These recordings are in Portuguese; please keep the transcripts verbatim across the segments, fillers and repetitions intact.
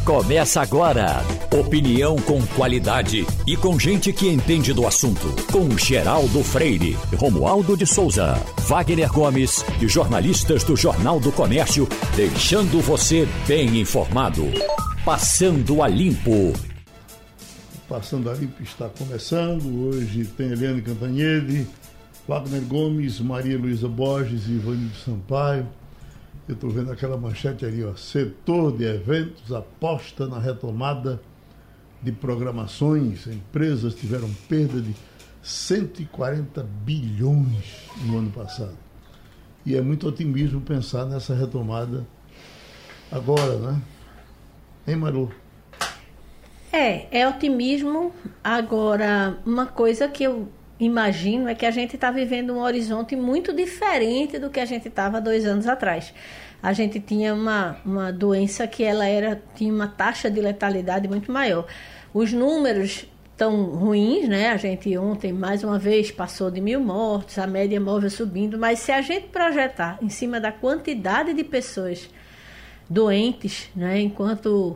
Começa agora. Opinião com qualidade e com gente que entende do assunto. Com Geraldo Freire, Romualdo de Souza, Wagner Gomes e jornalistas do Jornal do Comércio, deixando você bem informado. Passando a Limpo. Passando a Limpo está começando. Hoje tem Eliane Cantanhede, Wagner Gomes, Maria Luísa Borges e Ivanildo Sampaio. Eu estou vendo aquela manchete ali, ó. Setor de eventos aposta na retomada de programações. Empresas tiveram perda de cento e quarenta bilhões no ano passado. E é muito otimismo pensar nessa retomada agora, né? Hein, Maru? É, é otimismo. Agora, uma coisa que eu imagino é que a gente está vivendo um horizonte muito diferente do que a gente estava dois anos atrás. A gente tinha uma, uma doença que ela era, tinha uma taxa de letalidade muito maior. Os números estão ruins, né? A gente ontem, mais uma vez, passou de mil mortos, a média móvel subindo, mas se a gente projetar em cima da quantidade de pessoas doentes, né? Enquanto...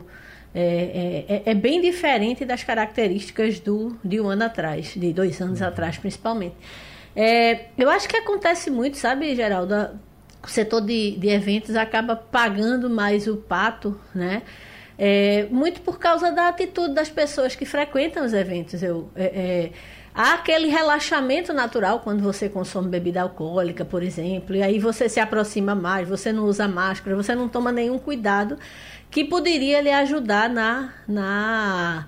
É, é, é bem diferente das características do, de um ano atrás, de dois anos uhum. atrás, principalmente. É, eu acho que acontece muito, sabe, Geraldo? O setor de, de eventos acaba pagando mais o pato, né? É, muito por causa da atitude das pessoas que frequentam os eventos. Eu, é, é, há aquele relaxamento natural quando você consome bebida alcoólica, por exemplo, e aí você se aproxima mais, você não usa máscara, você não toma nenhum cuidado que poderia lhe ajudar na, na,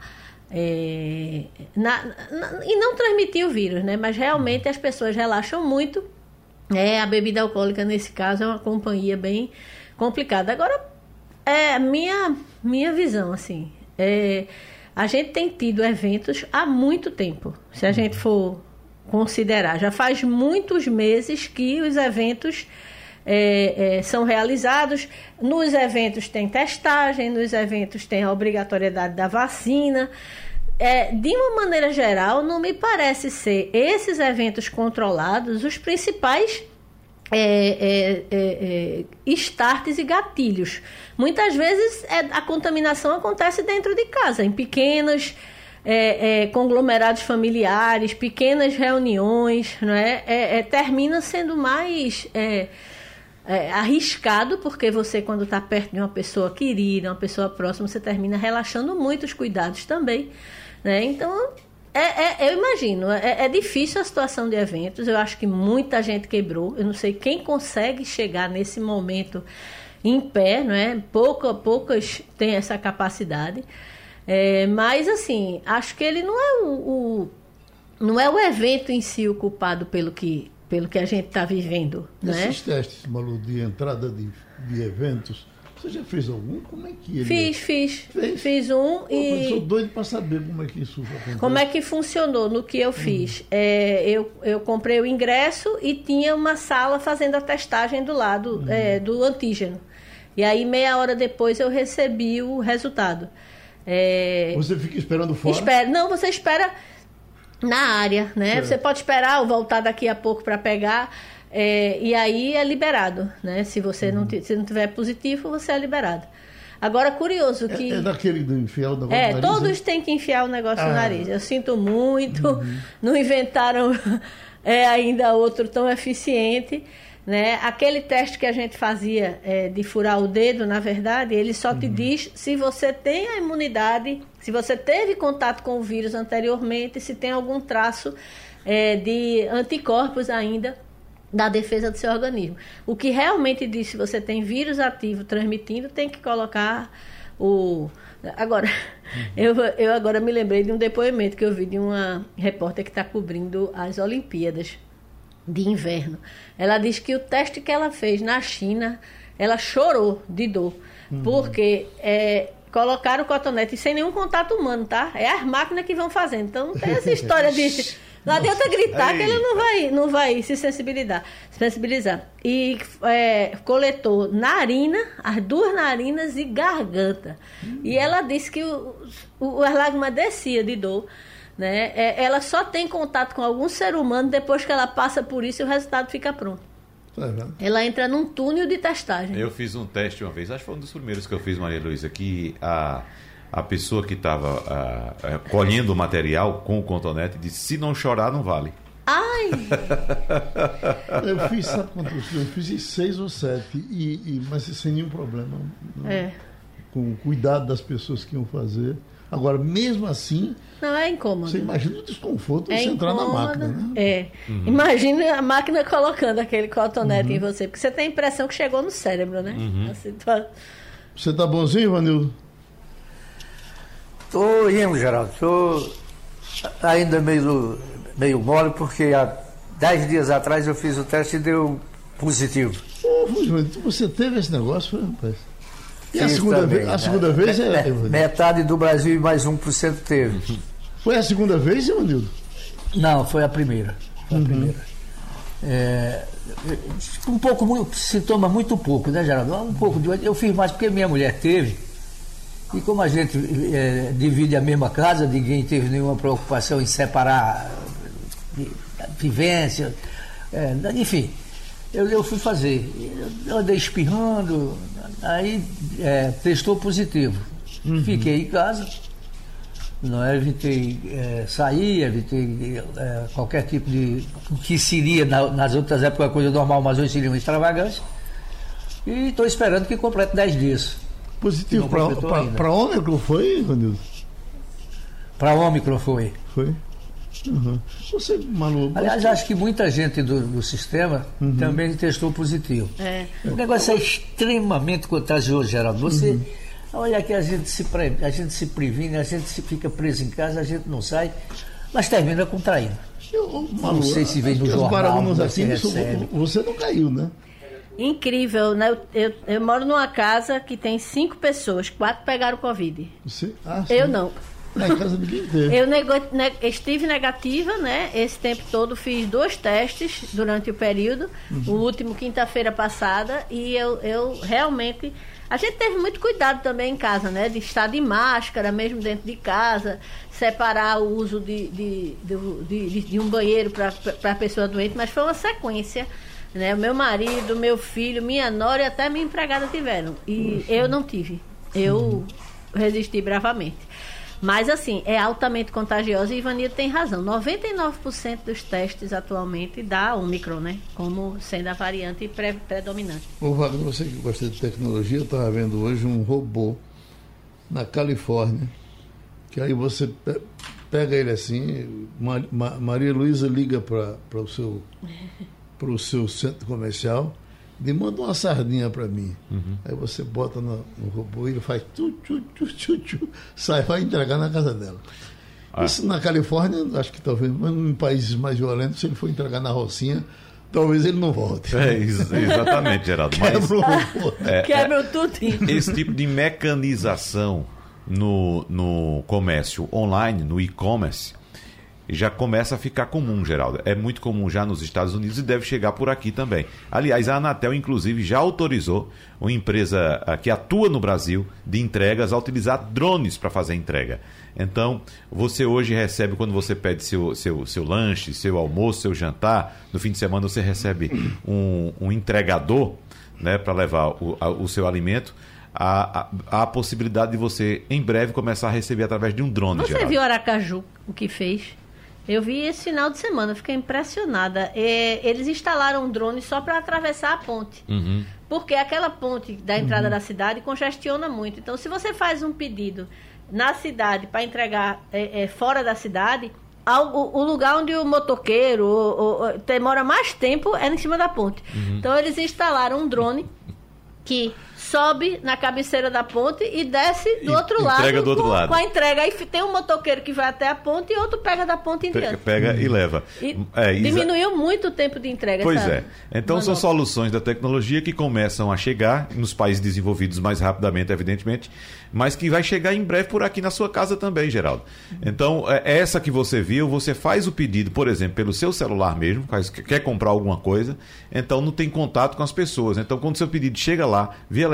é, na, na e não transmitir o vírus, né? Mas realmente as pessoas relaxam muito. É, a bebida alcoólica, nesse caso, é uma companhia bem complicada. Agora, é minha, minha visão, assim, é, a gente tem tido eventos há muito tempo, se a gente for considerar. Já faz muitos meses que os eventos... É, é, são realizados. Nos eventos tem testagem, nos eventos tem a obrigatoriedade da vacina. É, de uma maneira geral, não me parece ser esses eventos controlados os principais é, é, é, é, starts e gatilhos. Muitas vezes é, a contaminação acontece dentro de casa, em pequenos é, é, conglomerados familiares, pequenas reuniões, não é? É, é, termina sendo mais... É, É, arriscado, porque você, quando está perto de uma pessoa querida, uma pessoa próxima, você termina relaxando muito os cuidados também, né? Então, é, é, eu imagino, é, é difícil a situação de eventos. Eu acho que muita gente quebrou. Eu não sei quem consegue chegar nesse momento em pé, não é? Pouca, poucas têm essa capacidade, é, mas assim, acho que ele não é o, o, não é o evento em si o culpado pelo que pelo que a gente está vivendo. Esses né? testes, Malu, de entrada de, de eventos, você já fez algum? Como é que ele... Fiz, fiz. Fez? Fiz um Pô, e... Eu sou doido para saber como é que isso acontece. Como é que funcionou no que eu fiz? Uhum. É, eu, eu comprei o ingresso e tinha uma sala fazendo a testagem do lado uhum. é, do antígeno. E aí, meia hora depois, eu recebi o resultado. É... Você fica esperando fora? Espera... Não, você espera... na área, né? Certo. Você pode esperar ou voltar daqui a pouco para pegar, é, e aí é liberado, né? Se você uhum. não, se não tiver positivo, você é liberado. Agora, curioso que... É, é daquele do enfiar o negócio é, no nariz? todos é? têm que enfiar o negócio ah. no nariz. Eu sinto muito, uhum. não inventaram é, ainda outro tão eficiente, né? Aquele teste que a gente fazia é, de furar o dedo, na verdade, ele só uhum. te diz se você tem a imunidade, se você teve contato com o vírus anteriormente, se tem algum traço é, de anticorpos ainda da defesa do seu organismo. O que realmente diz se você tem vírus ativo transmitindo, tem que colocar o... Agora, uhum. eu, eu agora me lembrei de um depoimento que eu vi de uma repórter que está cobrindo as Olimpíadas de inverno. Ela diz que o teste que ela fez na China, ela chorou de dor, uhum. porque é, colocaram o cotonete sem nenhum contato humano, tá? É as máquinas que vão fazendo. Então não tem essa história de... Não adianta gritar que ele não vai, não vai se sensibilizar. sensibilizar. E é, coletou narina, as duas narinas e garganta. Uhum. E ela disse que o, o, as lágrimas descia de dor. Né? É, ela só tem contato com algum ser humano depois que ela passa por isso e o resultado fica pronto. Ela entra num túnel de testagem. Eu fiz um teste uma vez, acho que foi um dos primeiros que eu fiz, Maria Luísa, que a, a pessoa que estava colhendo o material com o cotonete disse: se não chorar, não vale. Ai! Eu fiz, sabe quantos? Eu fiz seis ou sete, e, e, mas sem nenhum problema. É. Com o cuidado das pessoas que iam fazer. Agora, mesmo assim, não é incômodo. Você imagina o desconforto de é você entrar incômodo, na máquina, né? É. Uhum. Imagina a máquina colocando aquele cotonete uhum. em você, porque você tem a impressão que chegou no cérebro, né? Uhum. Assim, tá... Você tá bonzinho, Ivanildo? Tô indo, Geraldo. Tô ainda meio, meio mole, porque há dez dias atrás eu fiz o teste e deu positivo. Ô, oh, você teve esse negócio, foi, rapaz? E a segunda, também, vez, a segunda né? vez é... Metade do Brasil e mais um por cento teve. Foi a segunda vez, Ivanildo? Não, foi a primeira. Foi a uhum. primeira. É, um pouco, muito, sintoma muito pouco, né, Geraldo? Um pouco de, eu fiz mais porque minha mulher teve. E como a gente é, divide a mesma casa, ninguém teve nenhuma preocupação em separar vivência. É, enfim, eu, eu fui fazer. Eu andei espirrando, aí é, testou positivo. Uhum. Fiquei em casa, não é, evitei é, sair, evitei é, qualquer tipo de... O que seria na, nas outras épocas coisa normal, mas hoje seria uma extravagância. E estou esperando que complete dez dias. Positivo para Ômicron foi, Ivanildo? Para Ômicron foi. Foi? Uhum. Você, Malu, aliás, você... acho que muita gente do, do sistema uhum. também testou positivo. É. O negócio é extremamente contagioso, Geraldo. Você, uhum. olha que a gente, se pre... a gente se previne, a gente se fica preso em casa, a gente não sai, mas termina contraindo. Eu, Malu, não sei se vem no jornal, assim, recebe. Você não caiu, né? Incrível, né? Eu, eu, eu moro numa casa que tem cinco pessoas, quatro pegaram Covid. Você? Ah, eu não. Na casa ninguém teve. Eu nego, ne, estive negativa, né? Esse tempo todo fiz dois testes durante o período, uhum. o último quinta-feira passada, e eu, eu realmente... A gente teve muito cuidado também em casa, né? De estar de máscara, mesmo dentro de casa, separar o uso de, de, de, de, de um banheiro para a pessoa doente, mas foi uma sequência... Né? O meu marido, meu filho, minha nora e até minha empregada tiveram. E Poxa. eu não tive. Eu uhum. resisti bravamente. Mas, assim, é altamente contagiosa e Ivanildo tem razão. noventa e nove por cento dos testes atualmente dá Ômicron, né? Como sendo a variante pré predominante. Ô, Wagner, você que gosta de tecnologia, eu estava vendo hoje um robô na Califórnia, que aí você pega ele assim, Ma Ma Maria Luísa liga para o seu... para o seu centro comercial, e manda uma sardinha para mim. Uhum. Aí você bota no, no robô e ele faz tchu, tchu, tchu, tchu, tchu, sai, vai entregar na casa dela. Ah. Isso na Califórnia, acho que talvez, mas em países mais violentos, se ele for entregar na Rocinha, talvez ele não volte. É, exatamente, Geraldo. Mas, Quebra o robô. É, Quebra é, tudo. Esse tipo de mecanização no, no comércio online, no e-commerce, já começa a ficar comum, Geraldo. É muito comum já nos Estados Unidos e deve chegar por aqui também. Aliás, a Anatel, inclusive, já autorizou uma empresa que atua no Brasil de entregas a utilizar drones para fazer entrega. Então, você hoje recebe, quando você pede seu, seu, seu lanche, seu almoço, seu jantar, no fim de semana você recebe um, um entregador, né, para levar o, a, o seu alimento. Há a, a possibilidade de você, em breve, começar a receber através de um drone, Você Geraldo. viu Aracaju, o que fez? Eu vi esse final de semana, fiquei impressionada. É, eles instalaram um drone só para atravessar a ponte. Uhum. Porque aquela ponte da entrada uhum. da cidade congestiona muito. Então, se você faz um pedido na cidade para entregar é, é, fora da cidade, o, o lugar onde o motoqueiro o, o, demora mais tempo é em cima da ponte. Uhum. Então, eles instalaram um drone que sobe na cabeceira da ponte e desce do e outro entrega lado, do outro com, lado com a entrega. Aí tem um motoqueiro que vai até a ponte e outro pega da ponte em diante. Pega e leva. E é, diminuiu muito o tempo de entrega. Pois sabe? é. Então são soluções da tecnologia que começam a chegar nos países desenvolvidos mais rapidamente, evidentemente, mas que vai chegar em breve por aqui na sua casa também, Geraldo. Então, essa que você viu, você faz o pedido, por exemplo, pelo seu celular mesmo, faz, quer comprar alguma coisa, então não tem contato com as pessoas. Então, quando o seu pedido chega lá, via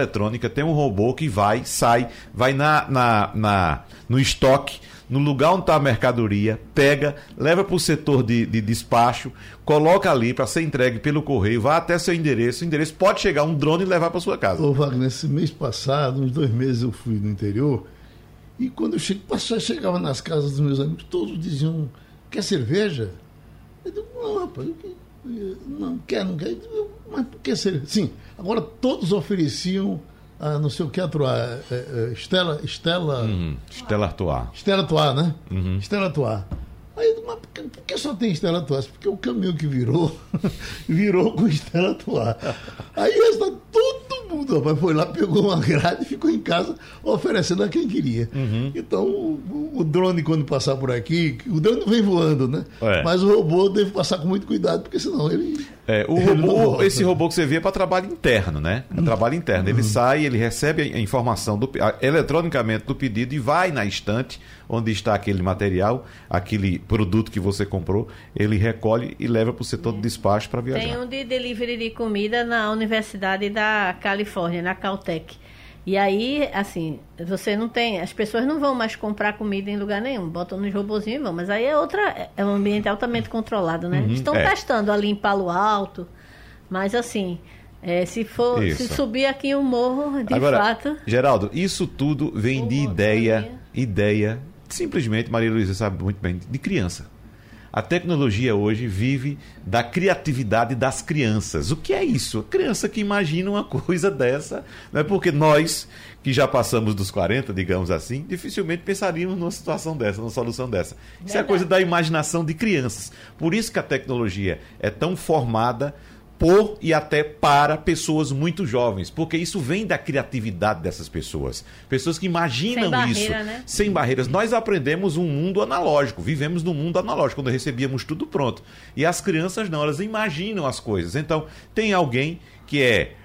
eletrônica, tem um robô que vai, sai, vai na, na, na, no estoque, no lugar onde está a mercadoria, pega, leva para o setor de, de despacho, coloca ali para ser entregue pelo correio, vai até seu endereço, o endereço pode chegar um drone e levar para sua casa. Ô Wagner, esse mês passado, uns dois meses eu fui no interior, e quando eu cheguei, chegava nas casas dos meus amigos, todos diziam, quer cerveja? Eu digo, não, rapaz, eu, não quer, não quer. Eu digo, mas por que cerveja? Sim, agora todos ofereciam a não sei o que, a Troar, é, é, Estela... Estela uhum. Stella Artois. Stella Artois, né? Uhum. Stella Artois. Aí eu digo, mas por que, por que só tem Stella Artois? Porque o caminhão que virou, virou com Stella Artois. Aí está todo mundo, rapaz, foi lá, pegou uma grade e ficou em casa oferecendo a quem queria. Uhum. Então, o, o drone, quando passar por aqui, o drone não vem voando, né? É. Mas o robô deve passar com muito cuidado, porque senão ele... É, o robô, esse robô que você vê é para trabalho interno, né? É trabalho interno. Ele uhum. sai, ele recebe a informação do, a, eletronicamente do pedido e vai na estante onde está aquele material, aquele produto que você comprou, ele recolhe e leva para o setor de despacho para viajar. Tem um de delivery de comida na Universidade da Califórnia, na Caltech. E aí, assim, você não tem... As pessoas não vão mais comprar comida em lugar nenhum. Botam nos robozinhos e vão. Mas aí é outra... É um ambiente altamente controlado, né? Uhum, Estão é. testando ali em Palo Alto. Mas, assim, é, se for se subir aqui o morro, de Agora, fato... Geraldo, isso tudo vem de ideia... Ideia... Simplesmente, Maria Luísa sabe muito bem, de criança. A tecnologia hoje vive da criatividade das crianças. O que é isso? A criança que imagina uma coisa dessa, não é? Porque nós, que já passamos dos quarenta, digamos assim, dificilmente pensaríamos numa situação dessa, numa solução dessa. Verdade. Isso é coisa da imaginação de crianças. Por isso que a tecnologia é tão formada por e até para pessoas muito jovens, porque isso vem da criatividade dessas pessoas. Pessoas que imaginam sem isso, barreira, né? Sem barreiras. Nós aprendemos um mundo analógico, vivemos num mundo analógico, quando recebíamos tudo pronto. E as crianças não, elas imaginam as coisas. Então, tem alguém que é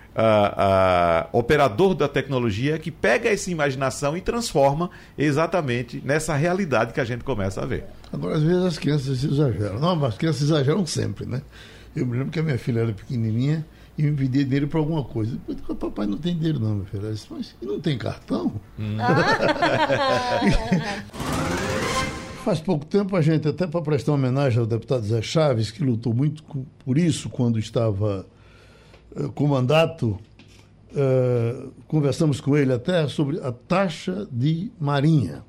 uh, uh, operador da tecnologia que pega essa imaginação e transforma exatamente nessa realidade que a gente começa a ver. Agora, às vezes as crianças exageram. Não, mas as crianças exageram sempre, né? Eu me lembro que a minha filha era pequenininha e me pedia dinheiro para alguma coisa. Eu disse, papai, não tem dinheiro não, meu filho. Ela disse, mas não tem cartão? Hum. Faz pouco tempo a gente, até para prestar homenagem ao deputado Zé Chaves, que lutou muito por isso quando estava uh, com mandato, uh, conversamos com ele até sobre a taxa de marinha.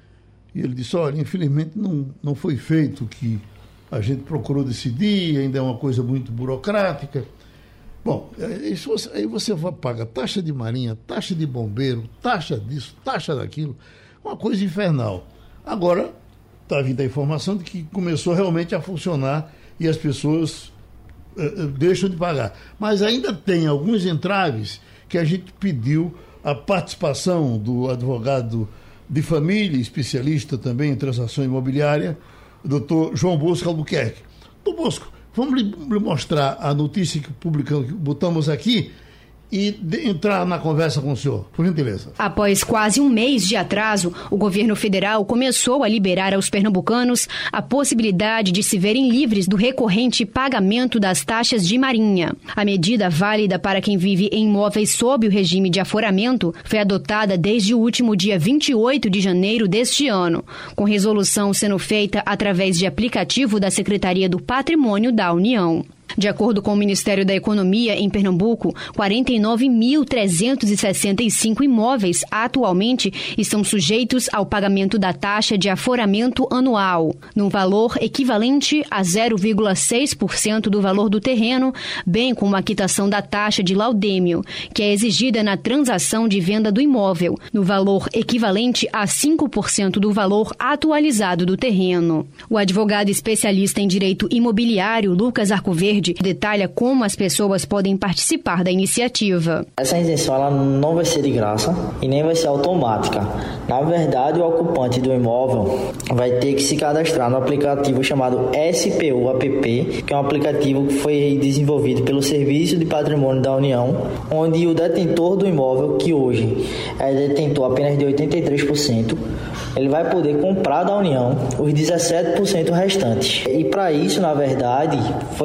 E ele disse, olha, infelizmente não, não foi feito o que a gente procurou decidir, ainda é uma coisa muito burocrática. Bom, isso você, aí você vai pagar taxa de marinha, taxa de bombeiro, taxa disso, taxa daquilo, uma coisa infernal. Agora, está vindo a informação de que começou realmente a funcionar e as pessoas uh, deixam de pagar. Mas ainda tem alguns entraves que a gente pediu a participação do advogado de família, especialista também em transação imobiliária, doutor João Bosco Albuquerque. Doutor Bosco, vamos lhe mostrar a notícia que publicamos, que botamos aqui, e de entrar na conversa com o senhor, por gentileza. Após quase um mês de atraso, o governo federal começou a liberar aos pernambucanos a possibilidade de se verem livres do recorrente pagamento das taxas de marinha. A medida válida para quem vive em imóveis sob o regime de aforamento foi adotada desde o último dia vinte e oito de janeiro deste ano, com resolução sendo feita através de aplicativo da Secretaria do Patrimônio da União. De acordo com o Ministério da Economia, em Pernambuco, quarenta e nove mil trezentos e sessenta e cinco imóveis atualmente estão sujeitos ao pagamento da taxa de aforamento anual, num valor equivalente a zero vírgula seis por cento do valor do terreno, bem como a quitação da taxa de laudêmio, que é exigida na transação de venda do imóvel, no valor equivalente a cinco por cento do valor atualizado do terreno. O advogado especialista em direito imobiliário, Lucas Arcoverde, detalha como as pessoas podem participar da iniciativa. Essa isenção ela não vai ser de graça e nem vai ser automática. Na verdade, o ocupante do imóvel vai ter que se cadastrar no aplicativo chamado S P U App, que é um aplicativo que foi desenvolvido pelo Serviço de Patrimônio da União, onde o detentor do imóvel, que hoje é detentor apenas de oitenta e três por cento, ele vai poder comprar da União os dezessete por cento restantes. E para isso, na verdade, foi, foi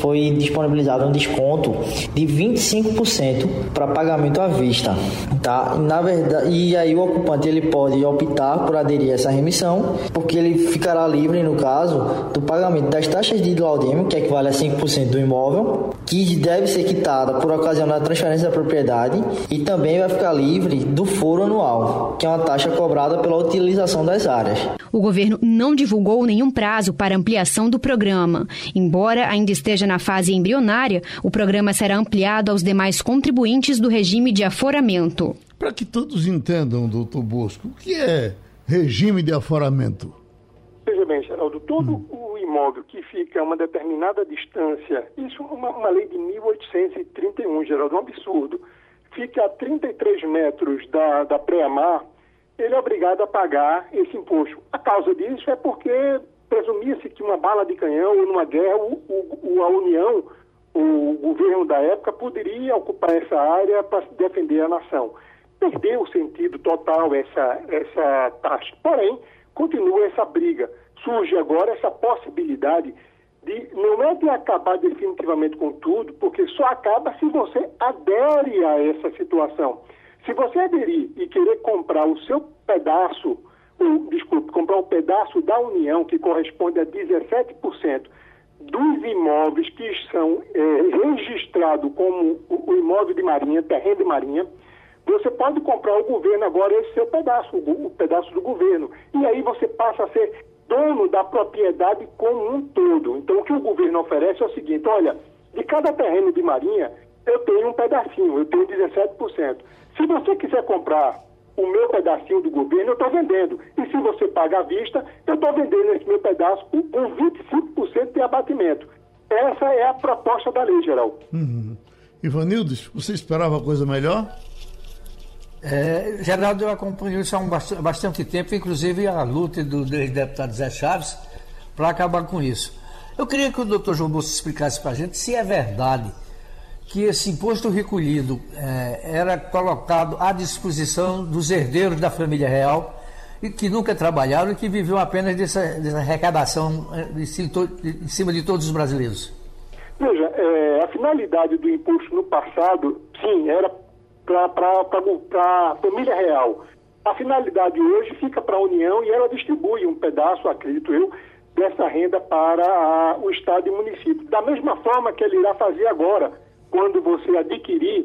foi disponibilizado um desconto de vinte e cinco por cento para pagamento à vista, tá? Na verdade, e aí o ocupante ele pode optar por aderir a essa remissão, porque ele ficará livre, no caso, do pagamento das taxas de laudêmio, que equivale a cinco por cento do imóvel, que deve ser quitada por ocasião da transferência da propriedade, e também vai ficar livre do foro anual, que é uma taxa cobrada pela utilização das áreas. O governo não divulgou nenhum prazo para ampliação do programa. Embora ainda esteja na fase embrionária, o programa será ampliado aos demais contribuintes do regime de aforamento. Para que todos entendam, doutor Bosco, o que é regime de aforamento? Veja bem, Geraldo, todo hum. o imóvel que fica a uma determinada distância, isso é uma, uma lei de mil oitocentos e trinta e um, Geraldo, um absurdo, fica a trinta e três metros da, da pré-mar, ele é obrigado a pagar esse imposto. A causa disso é porque presumia-se que uma bala de canhão ou numa guerra, o, o, a União, o governo da época, poderia ocupar essa área para defender a nação. Perdeu o sentido total essa, essa taxa. Porém, continua essa briga. Surge agora essa possibilidade de, não é de acabar definitivamente com tudo, porque só acaba se você adere a essa situação. Se você aderir e querer comprar o seu pedaço, ou, desculpe, comprar um pedaço da União, que corresponde a dezessete por cento dos imóveis que são é, registrados como o, o imóvel de marinha, terreno de marinha, você pode comprar ao governo agora esse seu pedaço, o, o pedaço do governo. E aí você passa a ser dono da propriedade como um todo. Então, o que o governo oferece é o seguinte: olha, de cada terreno de marinha, eu tenho um pedacinho, eu tenho dezessete por cento. Se você quiser comprar o meu pedacinho do governo, eu estou vendendo. E se você paga à vista, eu estou vendendo esse meu pedaço com, com vinte e cinco por cento de abatimento. Essa é a proposta da lei, Geraldo. Uhum. Ivanildes, você esperava coisa melhor? É, Geraldo, eu acompanho isso há um bastante, bastante tempo, inclusive a luta do, do deputado Zé Chaves para acabar com isso. Eu queria que o doutor João Bosco explicasse para a gente se é verdade que esse imposto recolhido é, era colocado à disposição dos herdeiros da família real e que nunca trabalharam e que viviam apenas dessa, dessa arrecadação em cima de todos os brasileiros. Veja, é, a finalidade do imposto no passado, sim, era para a família real. A finalidade hoje fica para a União e ela distribui um pedaço, acredito eu, dessa renda para a, o Estado e o município. Da mesma forma que ele irá fazer agora, quando você adquirir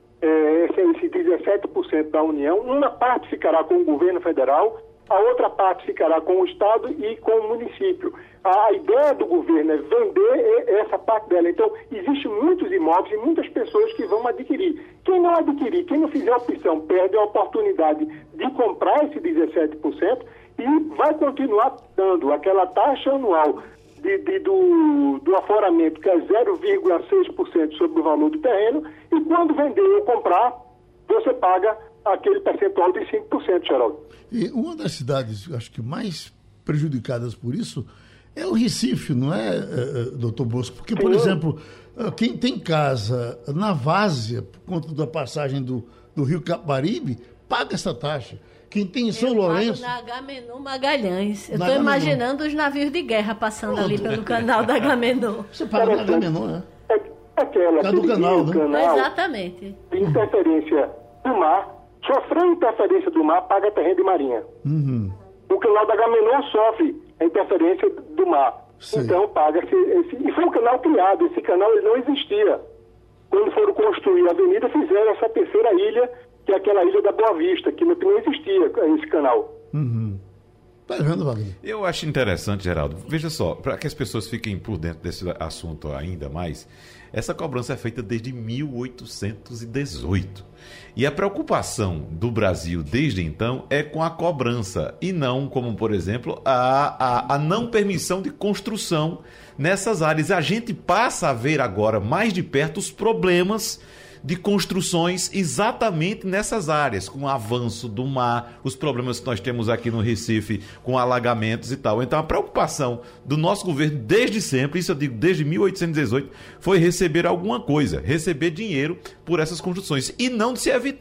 é, esse, esse dezessete por cento da União, uma parte ficará com o governo federal, a outra parte ficará com o Estado e com o município. A ideia do governo é vender essa parte dela. Então, existem muitos imóveis e muitas pessoas que vão adquirir. Quem não adquirir, quem não fizer a opção, perde a oportunidade de comprar esse dezessete por cento e vai continuar dando aquela taxa anual de, de, do, do aforamento, que é zero vírgula seis por cento sobre o valor do terreno, e quando vender ou comprar, você paga aquele percentual de cinco por cento, Geraldo. E uma das cidades, acho que mais prejudicadas por isso, é o Recife, não é, doutor Bosco? Porque, por Sim. exemplo, quem tem casa na Várzea, por conta da passagem do, do Rio Capibaribe, paga essa taxa. Quem tem em São eu Lourenço... na Agamenon Magalhães. Eu estou imaginando os navios de guerra passando Pronto. ali pelo canal da Agamenon. Você paga na Agamenon, né? É aquela é do canal, né? Canal Exatamente. De interferência do mar, sofreu interferência do mar, paga terreno de marinha. Uhum. O canal da Agamenon sofre a interferência do mar. Sim. Então paga esse, esse... E foi um canal criado, esse canal ele não existia. Quando foram construir a avenida, fizeram essa terceira ilha, que é aquela ilha da Boa Vista, que não, não existia esse canal. Uhum. Tá vendo, Wagner? Eu acho interessante, Geraldo. Veja só, para que as pessoas fiquem por dentro desse assunto ainda mais, essa cobrança é feita desde mil oitocentos e dezoito. E a preocupação do Brasil desde então é com a cobrança e não, como por exemplo, a, a, a não permissão de construção nessas áreas. A gente passa a ver agora mais de perto os problemas de construções exatamente nessas áreas, com o avanço do mar, os problemas que nós temos aqui no Recife, com alagamentos e tal. Então a preocupação do nosso governo desde sempre, isso eu digo desde mil oitocentos e dezoito, foi receber alguma coisa, receber dinheiro por essas construções e não de se evitar.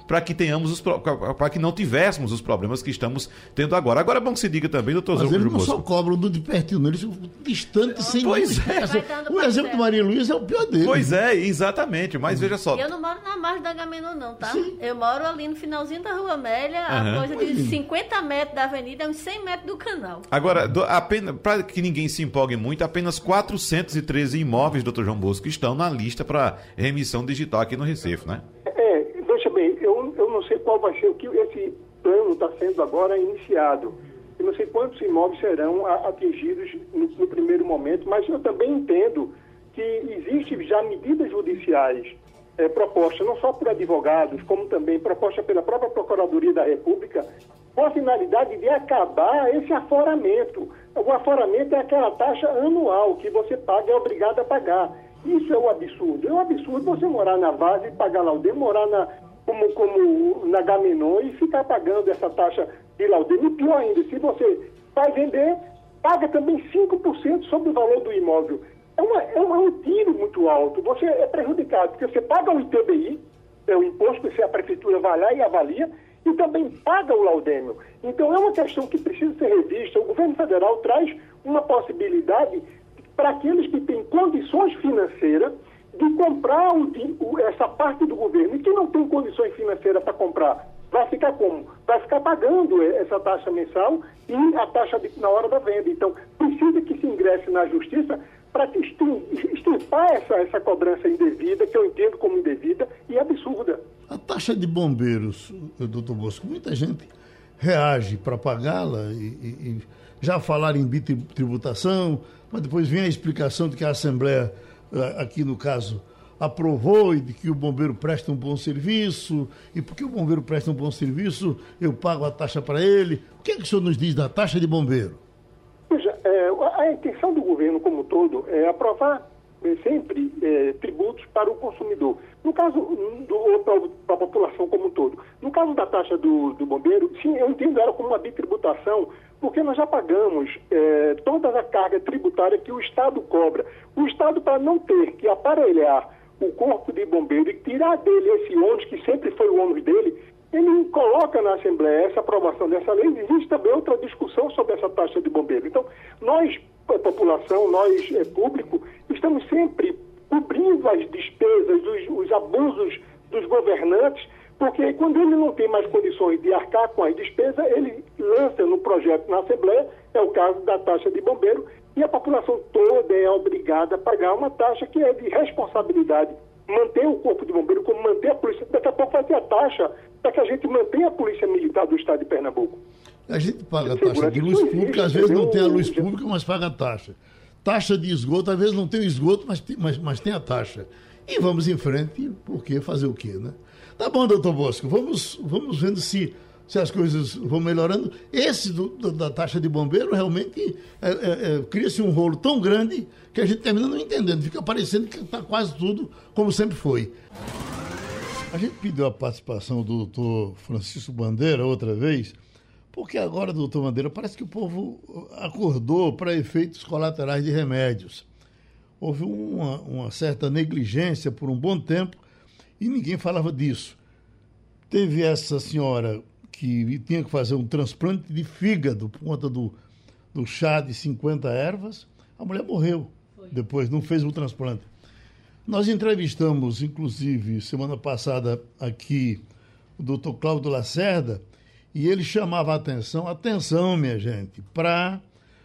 para que tenhamos os para que não tivéssemos os problemas que estamos tendo agora. Agora é bom que se diga também, doutor Mas João eles não Bosco. só cobram do de pertinho, não, eles são distantes sem Pois é. O exemplo de Maria Luísa é o pior dele. Pois é, exatamente, mas veja só. Eu não moro na margem da Agamenon não, tá? Sim. Eu moro ali no finalzinho da Rua Amélia, Uhum. a coisa de cinquenta metros da avenida, uns cem metros do canal. Agora, para que ninguém se empolgue muito, apenas quatrocentos e treze imóveis, doutor João Bosco, estão na lista para remissão digital aqui no Recife, né? É, veja bem, eu, eu não sei qual vai ser o que esse plano está sendo agora iniciado. Eu não sei quantos imóveis serão a, atingidos no, no primeiro momento, mas eu também entendo que existem já medidas judiciais é, propostas, não só por advogados, como também propostas pela própria Procuradoria da República, com a finalidade de acabar esse aforamento. O aforamento é aquela taxa anual que você paga, é obrigado a pagar. Isso é um absurdo. É um absurdo você morar na Várzea e pagar laudêmio, morar na, como, como na Agamenon e ficar pagando essa taxa de laudêmio. E pior ainda, se você vai vender, paga também cinco por cento sobre o valor do imóvel. É, uma, é um tiro muito alto. Você é prejudicado, porque você paga o I T B I, é o imposto que a prefeitura vai lá e avalia, e também paga o laudêmio. Então é uma questão que precisa ser revista. O governo federal traz uma possibilidade para aqueles que têm condições financeiras de comprar o, o, essa parte do governo. E quem não tem condições financeiras para comprar, vai ficar como? Vai ficar pagando essa taxa mensal e a taxa de, na hora da venda. Então, precisa que se ingresse na justiça para extirpar essa, essa cobrança indevida, que eu entendo como indevida e absurda. A taxa de bombeiros, doutor Bosco, muita gente reage para pagá-la e, e, e já falaram em bitributação, mas depois vem a explicação de que a Assembleia, aqui no caso, aprovou e de que o bombeiro presta um bom serviço, e porque o bombeiro presta um bom serviço, eu pago a taxa para ele. O que é que o senhor nos diz da taxa de bombeiro? Veja, é, a intenção do governo como um todo é aprovar é, sempre é, tributos para o consumidor. No caso, para a população como um todo. No caso da taxa do, do bombeiro, sim, eu entendo ela como uma bitributação, porque nós já pagamos é, toda a carga tributária que o Estado cobra. O Estado, para não ter que aparelhar o corpo de bombeiro e tirar dele esse ônus, que sempre foi o ônus dele, ele coloca na Assembleia essa aprovação dessa lei. Existe também outra discussão sobre essa taxa de bombeiro. Então, nós, a população, nós, é, público, estamos sempre cobrindo as despesas, os, os abusos dos governantes, porque quando ele não tem mais condições de arcar com as despesas, ele lança no projeto na Assembleia, é o caso da taxa de bombeiro, e a população toda é obrigada a pagar uma taxa que é de responsabilidade. Manter o corpo de bombeiro, como manter a polícia. Daqui a pouco vai ter a taxa para que a gente mantenha a Polícia Militar do Estado de Pernambuco. A gente paga a taxa de luz pública, às vezes não tem a luz pública, mas paga a taxa. Taxa de esgoto, às vezes não tem o esgoto, mas tem, mas, mas tem a taxa. E vamos em frente, porque fazer o quê, né? Tá bom, doutor Bosco, vamos, vamos vendo se, se as coisas vão melhorando. Esse do, do, da taxa de bombeiro realmente é, é, é, cria-se um rolo tão grande que a gente termina não entendendo. Fica parecendo que está quase tudo como sempre foi. A gente pediu a participação do doutor Francisco Bandeira outra vez, porque agora, doutor Bandeira, parece que o povo acordou para efeitos colaterais de remédios. Houve uma, uma certa negligência por um bom tempo e ninguém falava disso. Teve essa senhora que tinha que fazer um transplante de fígado por conta do, do chá de cinquenta ervas. A mulher morreu. Foi. Depois, não fez o transplante. Nós entrevistamos, inclusive, semana passada aqui, o doutor Cláudio Lacerda, e ele chamava a atenção, atenção, minha gente, para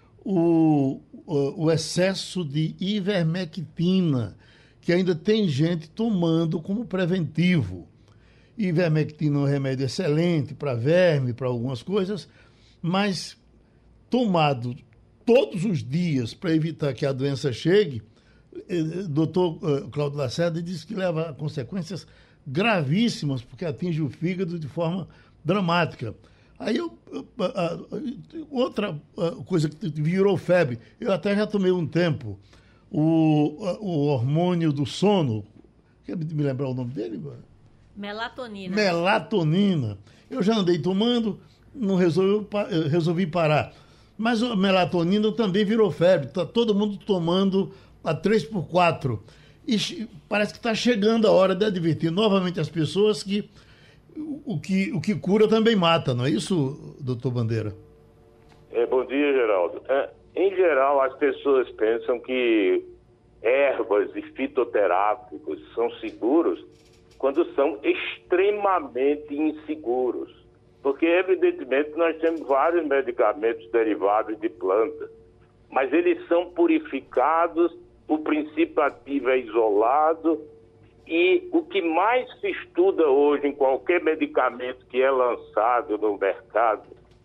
o, o, o excesso de ivermectina, que ainda tem gente tomando como preventivo. Ivermectina é um remédio excelente para verme, para algumas coisas, mas tomado todos os dias para evitar que a doença chegue, o doutor Cláudio Lacerda disse que leva a consequências gravíssimas, porque atinge o fígado de forma dramática. Aí eu, a, a, outra coisa que virou febre, eu até já tomei um tempo, o, a, o hormônio do sono, quer me lembrar o nome dele? Melatonina. Melatonina. Eu já andei tomando, não resolvi, resolvi parar. Mas a melatonina também virou febre, está todo mundo tomando a três por quatro. E parece que está chegando a hora de advertir novamente as pessoas que o que, o que cura também mata, não é isso, doutor Bandeira? É, bom dia, Geraldo. É, em geral, as pessoas pensam que ervas e fitoterápicos são seguros quando são extremamente inseguros. Porque, evidentemente, nós temos vários medicamentos derivados de plantas, mas eles são purificados, o princípio ativo é isolado, e o que mais se estuda hoje em qualquer medicamento que é lançado no mercado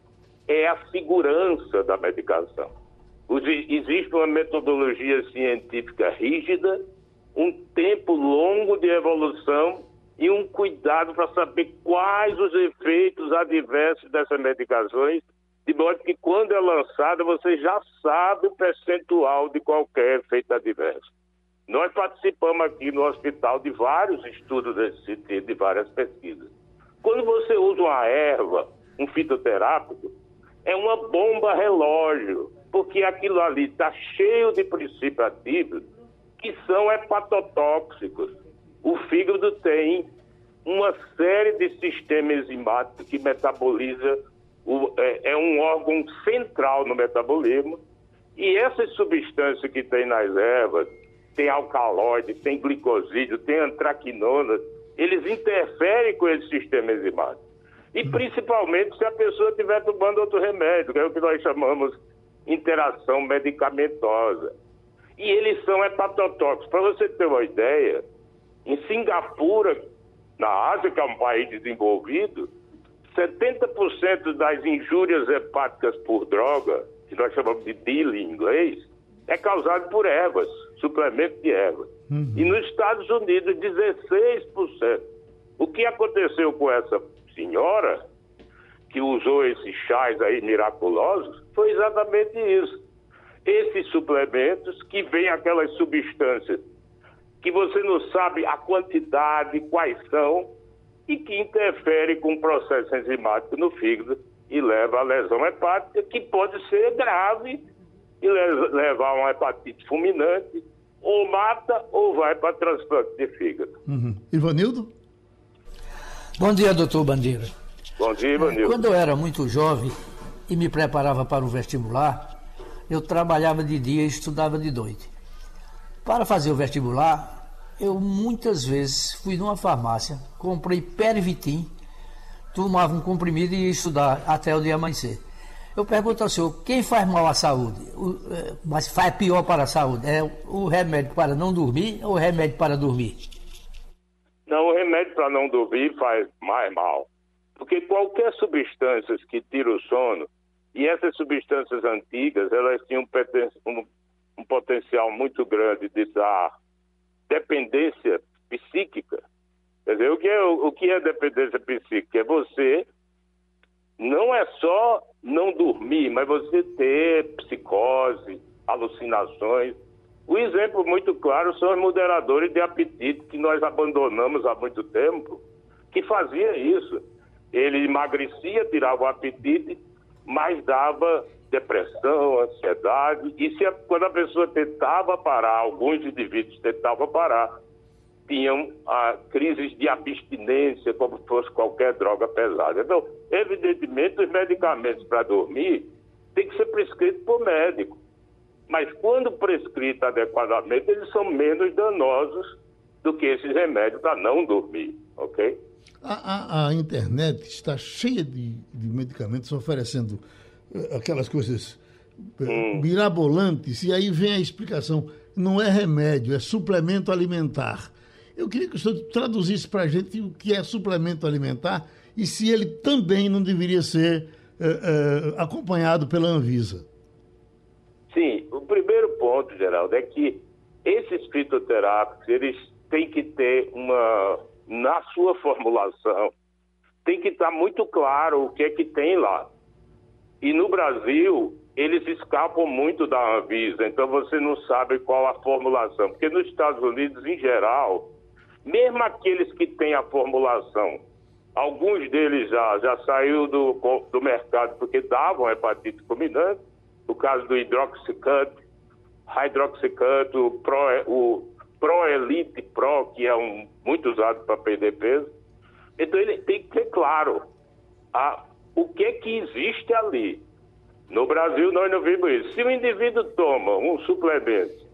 é a segurança da medicação. Existe uma metodologia científica rígida, um tempo longo de evolução e um cuidado para saber quais os efeitos adversos dessas medicações, de modo que quando é lançada você já sabe o percentual de qualquer efeito adverso. Nós participamos aqui no hospital de vários estudos desse sentido, de várias pesquisas. Quando você usa uma erva, um fitoterápico, é uma bomba relógio, porque aquilo ali está cheio de princípios ativos que são hepatotóxicos. O fígado tem uma série de sistemas enzimáticos que metaboliza, o, é, é um órgão central no metabolismo, e essas substâncias que tem nas ervas, tem alcaloide, tem glicosídeo, tem antraquinonas, eles interferem com esse sistema enzimático. E principalmente se a pessoa estiver tomando outro remédio, que é o que nós chamamos interação medicamentosa. E eles são hepatotóxicos. Para você ter uma ideia, em Singapura, na Ásia, que é um país desenvolvido, setenta por cento das injúrias hepáticas por droga, que nós chamamos de D I L em inglês, é causado por ervas, suplemento de ervas. Uhum. E nos Estados Unidos, dezesseis por cento. O que aconteceu com essa senhora que usou esses chás aí miraculosos foi exatamente isso. Esses suplementos que vêm aquelas substâncias que você não sabe a quantidade, quais são, e que interfere com o processo enzimático no fígado e leva a lesão hepática, que pode ser grave e levar a uma hepatite fulminante, ou mata ou vai para transplante de fígado. Uhum. Ivanildo? Bom dia, doutor Bandeira. Bom dia, Ivanildo. Quando eu era muito jovem e me preparava para o vestibular, eu trabalhava de dia e estudava de noite. Para fazer o vestibular, eu muitas vezes fui numa farmácia, comprei Pervitin, tomava um comprimido e ia estudar até o dia amanhecer. Eu pergunto ao senhor, quem faz mal à saúde, o, mas faz pior para a saúde? É o remédio para não dormir ou o remédio para dormir? Não, o remédio para não dormir faz mais mal. Porque qualquer substância que tira o sono, e essas substâncias antigas, elas tinham um, poten um, um potencial muito grande de dar dependência psíquica. Quer dizer, o que é, o que é dependência psíquica? É você não é só não dormir, mas você ter psicose, alucinações. O exemplo muito claro são os moderadores de apetite que nós abandonamos há muito tempo, que fazia isso. Ele emagrecia, tirava o apetite, mas dava depressão, ansiedade, e se a, quando a pessoa tentava parar, alguns indivíduos tentavam parar, tinham ah, crises de abstinência, como se fosse qualquer droga pesada. Então, evidentemente, os medicamentos para dormir têm que ser prescritos por médico, mas quando prescritos adequadamente, eles são menos danosos do que esses remédios para não dormir, ok? A, a, a internet está cheia de, de medicamentos oferecendo aquelas coisas hum. mirabolantes, e aí vem a explicação, não é remédio, é suplemento alimentar. Eu queria que o senhor traduzisse para a gente o que é suplemento alimentar e se ele também não deveria ser uh, uh, acompanhado pela Anvisa. Sim, o primeiro ponto, Geraldo, é que esses fitoterápicos, eles têm que ter uma, na sua formulação, tem que estar muito claro o que é que tem lá. E no Brasil, eles escapam muito da Anvisa, então você não sabe qual a formulação. Porque nos Estados Unidos, em geral, mesmo aqueles que têm a formulação, alguns deles já, já saiu do, do mercado porque davam hepatite fulminante, o caso do Hidroxycut, Hydroxycut, o, Pro, o Proelite Pro, que é um, muito usado para perder peso. Então ele tem que ter claro a, o que que existe ali. No Brasil nós não vimos isso. Se o indivíduo toma um suplemento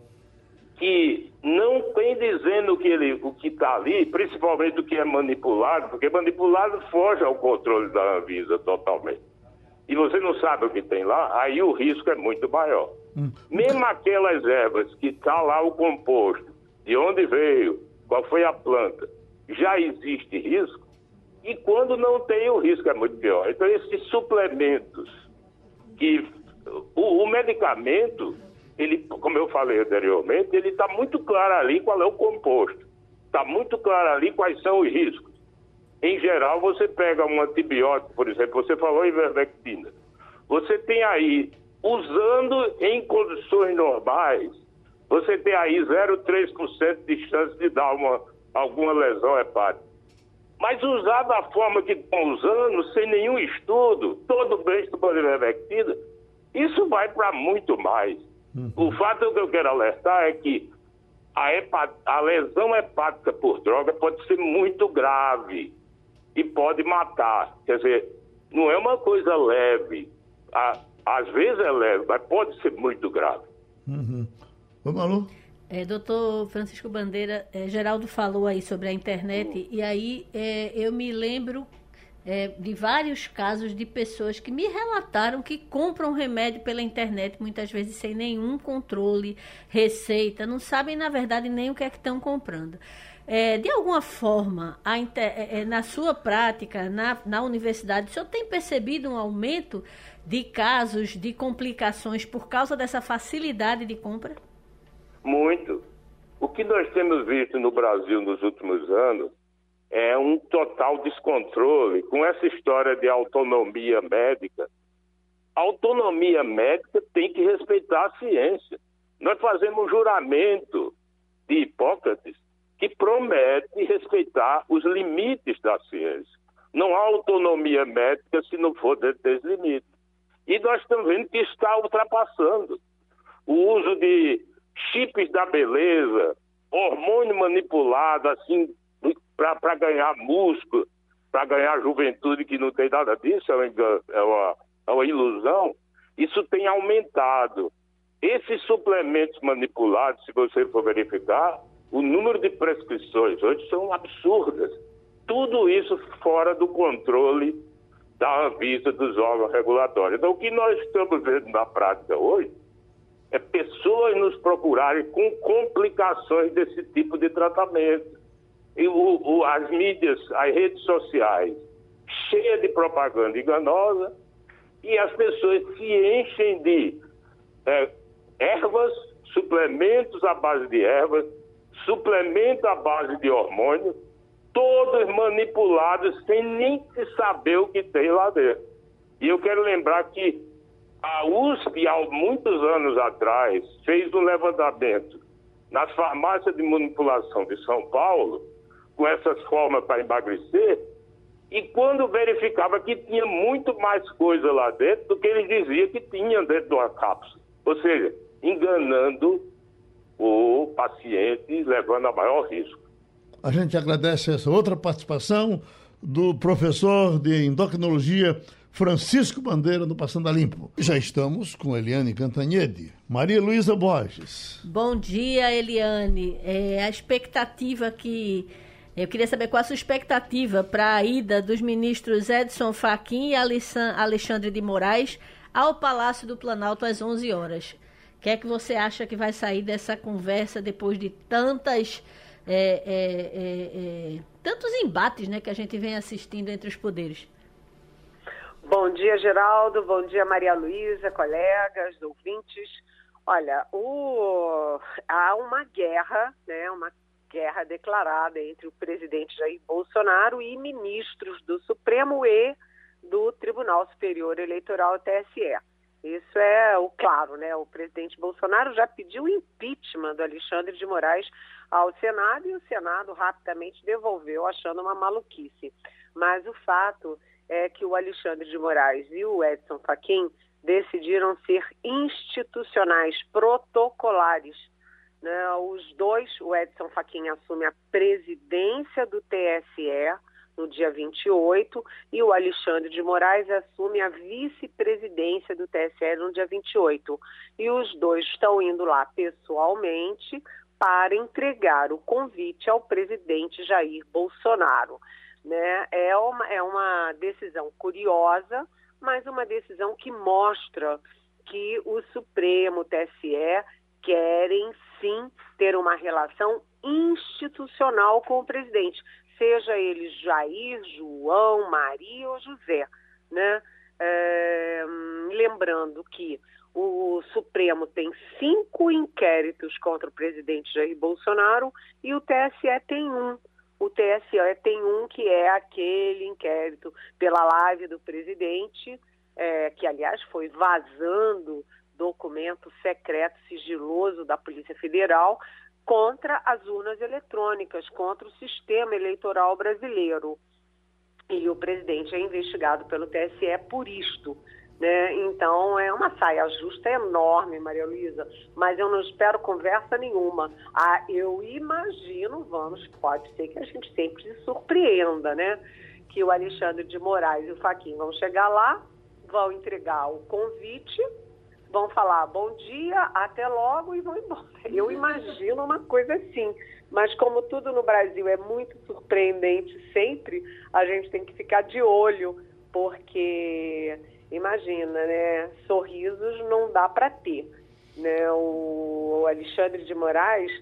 que não tem dizendo que ele, o que está ali, principalmente o que é manipulado, porque manipulado foge ao controle da Anvisa totalmente. E você não sabe o que tem lá, aí o risco é muito maior. Hum. Mesmo aquelas ervas que está lá o composto, de onde veio, qual foi a planta, já existe risco, e quando não tem, o risco é muito pior. Então esses suplementos, que o, o medicamento, ele, como eu falei anteriormente, ele está muito claro ali qual é o composto, está muito claro ali quais são os riscos. Em geral, você pega um antibiótico, por exemplo, você falou ivermectina. Você tem aí, usando em condições normais, você tem aí zero vírgula três por cento de chance de dar uma, alguma lesão hepática. Mas usar da forma que estão usando, sem nenhum estudo, todo mês tomando ivermectina, isso vai para muito mais. Uhum. O fato que eu quero alertar é que a, hepat... a lesão hepática por droga pode ser muito grave e pode matar. Quer dizer, não é uma coisa leve. À, às vezes é leve, mas pode ser muito grave. Uhum. Vamos, Alô? É, doutor Francisco Bandeira, é, Geraldo falou aí sobre a internet, uhum. e aí é, eu me lembro é, de vários casos de pessoas que me relataram que compram remédio pela internet, muitas vezes sem nenhum controle, receita, não sabem, na verdade, nem o que é que estão comprando. É, de alguma forma, a inter... é, na sua prática, na, na universidade, o senhor tem percebido um aumento de casos de complicações por causa dessa facilidade de compra? Muito. O que nós temos visto no Brasil nos últimos anos é um total descontrole com essa história de autonomia médica. A autonomia médica tem que respeitar a ciência. Nós fazemos um juramento de Hipócrates que promete respeitar os limites da ciência. Não há autonomia médica se não for dentro desses limites. E nós estamos vendo que está ultrapassando. O uso de chips da beleza, hormônio manipulado, assim, para ganhar músculo, para ganhar juventude, que não tem nada disso, é uma, é, uma, é uma ilusão. Isso tem aumentado. Esses suplementos manipulados, se você for verificar, o número de prescrições hoje são absurdas. Tudo isso fora do controle da Anvisa, dos órgãos regulatórios. Então, o que nós estamos vendo na prática hoje é pessoas nos procurarem com complicações desse tipo de tratamento. E o, o, as mídias, as redes sociais, cheias de propaganda enganosa, e as pessoas se enchem de é, ervas, suplementos à base de ervas, suplemento à base de hormônio, todos manipulados sem nem se saber o que tem lá dentro. E eu quero lembrar que a U S P, há muitos anos atrás, fez um levantamento nas farmácias de manipulação de São Paulo, com essas formas para emagrecer, e quando verificava que tinha muito mais coisa lá dentro do que eles diziam que tinha dentro de uma cápsula. Ou seja, enganando o paciente, levando a maior risco. A gente agradece essa outra participação do professor de endocrinologia Francisco Bandeira, no Passando a Limpo. Já estamos com Eliane Cantanhede. Maria Luísa Borges. Bom dia, Eliane. É, a expectativa que... Eu queria saber qual a sua expectativa para a ida dos ministros Edson Fachin e Alexandre de Moraes ao Palácio do Planalto às onze horas. O que é que você acha que vai sair dessa conversa depois de tantas... É, é, é, é, tantos embates, né, que a gente vem assistindo entre os poderes? Bom dia, Geraldo. Bom dia, Maria Luísa, colegas, ouvintes. Olha, o... há uma guerra, né, uma guerra declarada entre o presidente Jair Bolsonaro e ministros do Supremo e do Tribunal Superior Eleitoral, T S E. Isso é o claro, né? O presidente Bolsonaro já pediu o impeachment do Alexandre de Moraes ao Senado e o Senado rapidamente devolveu, achando uma maluquice. Mas o fato é que o Alexandre de Moraes e o Edson Fachin decidiram ser institucionais, protocolares. Né? Os dois, o Edson Fachin assume a presidência do T S E no dia vinte e oito, e o Alexandre de Moraes assume a vice-presidência do T S E no dia vinte e oito. E os dois estão indo lá pessoalmente para entregar o convite ao presidente Jair Bolsonaro. Né? É uma, é uma decisão curiosa, mas uma decisão que mostra que o Supremo, o T S E, querem sim ter uma relação institucional com o presidente, seja ele Jair, João, Maria ou José, né? É, lembrando que o Supremo tem cinco inquéritos contra o presidente Jair Bolsonaro e o T S E tem um. O T S E tem um que é aquele inquérito pela live do presidente, é, que aliás foi vazando documento secreto, sigiloso da Polícia Federal contra as urnas eletrônicas, contra o sistema eleitoral brasileiro. E o presidente é investigado pelo T S E por isto, né? Então é uma saia justa enorme, Maria Luísa, mas eu não espero conversa nenhuma. Ah, eu imagino, vamos, pode ser que a gente sempre se surpreenda, né? Que o Alexandre de Moraes e o Fachin vão chegar lá, vão entregar o convite, vão falar bom dia, até logo e vão embora. Eu imagino uma coisa assim, mas como tudo no Brasil é muito surpreendente sempre, a gente tem que ficar de olho, porque imagina, né, sorrisos não dá para ter, né? O Alexandre de Moraes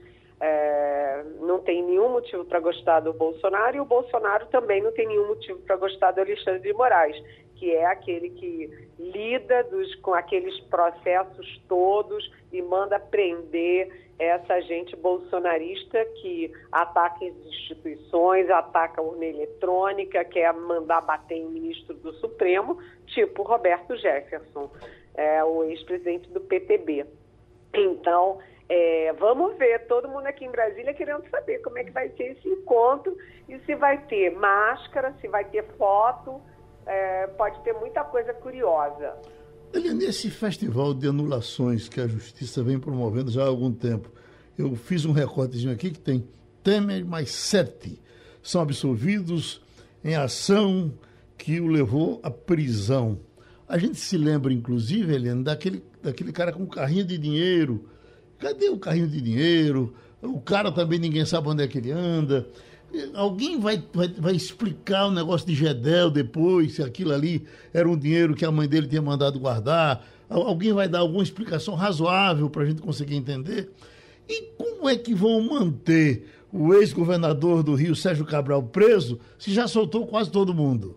é, não tem nenhum motivo para gostar do Bolsonaro e o Bolsonaro também não tem nenhum motivo para gostar do Alexandre de Moraes, que é aquele que lida dos, com aqueles processos todos e manda prender essa gente bolsonarista que ataca as instituições, ataca a urna eletrônica, quer mandar bater em ministro do Supremo, tipo Roberto Jefferson, é, o ex-presidente do P T B. Então, é, vamos ver, todo mundo aqui em Brasília querendo saber como é que vai ser esse encontro e se vai ter máscara, se vai ter foto. É, pode ter muita coisa curiosa. Eliane, esse festival de anulações que a Justiça vem promovendo já há algum tempo, eu fiz um recortezinho aqui que tem Temer mais sete são absolvidos em ação que o levou à prisão. A gente se lembra, inclusive, Eliane, daquele, daquele cara com um carrinho de dinheiro. Cadê o carrinho de dinheiro? O cara também ninguém sabe onde é que ele anda. Alguém vai, vai, vai explicar o negócio de Gedel depois, se aquilo ali era um dinheiro que a mãe dele tinha mandado guardar? Alguém vai dar alguma explicação razoável para a gente conseguir entender? E como é que vão manter o ex-governador do Rio, Sérgio Cabral, preso, se já soltou quase todo mundo?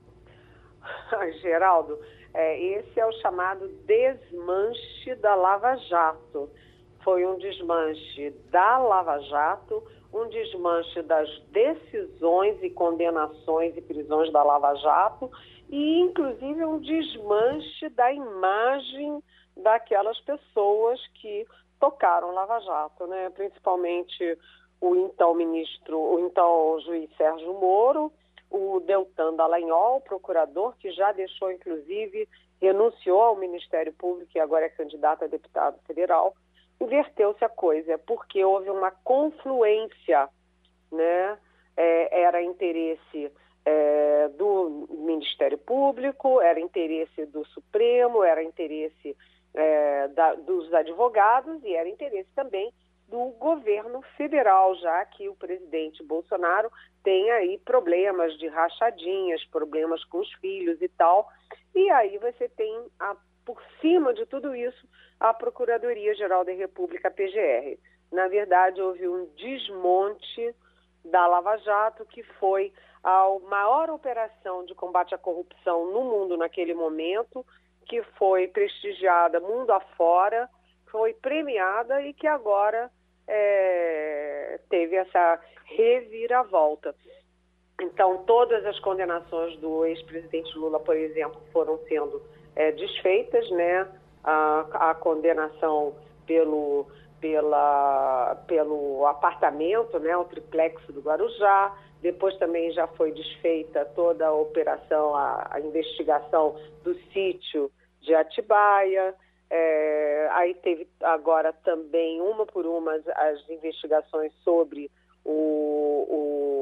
Geraldo, é, esse é o chamado desmanche da Lava Jato. Foi um desmanche da Lava Jato, um desmanche das decisões e condenações e prisões da Lava Jato e, inclusive, um desmanche da imagem daquelas pessoas que tocaram Lava Jato, né? Principalmente o então ministro, o então juiz Sérgio Moro, o Deltan Dallagnol, procurador, que já deixou, inclusive, renunciou ao Ministério Público e agora é candidato a deputado federal. Inverteu-se a coisa, porque houve uma confluência, né? É, era interesse é, do Ministério Público, era interesse do Supremo, era interesse é, da, dos advogados e era interesse também do governo federal, já que o presidente Bolsonaro tem aí problemas de rachadinhas, problemas com os filhos e tal, e aí você tem, a, por cima de tudo isso, a Procuradoria-Geral da República, P G R. Na verdade, houve um desmonte da Lava Jato, que foi a maior operação de combate à corrupção no mundo naquele momento, que foi prestigiada mundo afora, foi premiada e que agora é, teve essa reviravolta. Então, todas as condenações do ex-presidente Lula, por exemplo, foram sendo é, desfeitas, né? A, a condenação pelo, pela, pelo apartamento, né, o triplex do Guarujá. Depois também já foi desfeita toda a operação, a, a investigação do sítio de Atibaia. É, aí teve agora também, uma por uma, as investigações sobre o, o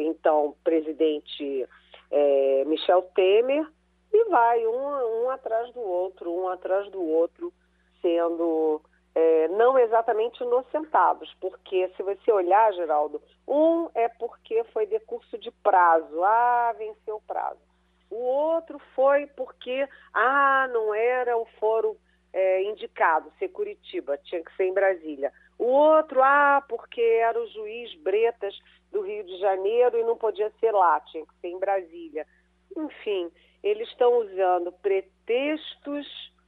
então presidente é, Michel Temer, e vai um, um atrás do outro, um atrás do outro, sendo é, não exatamente inocentados, porque se você olhar, Geraldo, um é porque foi decurso de prazo, ah, venceu o prazo. O outro foi porque, ah, não era o foro é, indicado, ser Curitiba, tinha que ser em Brasília. O outro, ah, porque era o juiz Bretas do Rio de Janeiro e não podia ser lá, tinha que ser em Brasília. Enfim, eles estão usando pretextos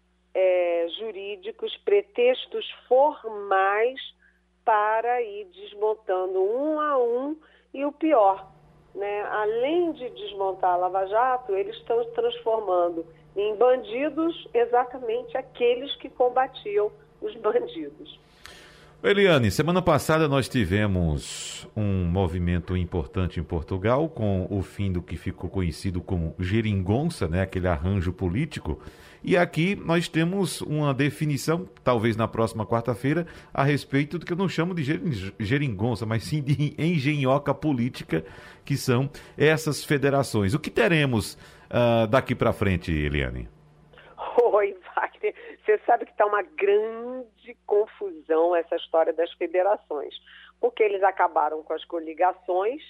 é, jurídicos, pretextos formais para ir desmontando um a um, e o pior, né? Além de desmontar a Lava Jato, eles estão transformando em bandidos exatamente aqueles que combatiam os bandidos. Eliane, semana passada nós tivemos um movimento importante em Portugal com o fim do que ficou conhecido como geringonça, né, aquele arranjo político. E aqui nós temos uma definição, talvez na próxima quarta-feira, a respeito do que eu não chamo de geringonça, mas sim de engenhoca política, que são essas federações. O que teremos uh, daqui para frente, Eliane? Oi, Wagner. Você sabe que está uma grande confusão essa história das federações, porque eles acabaram com as coligações,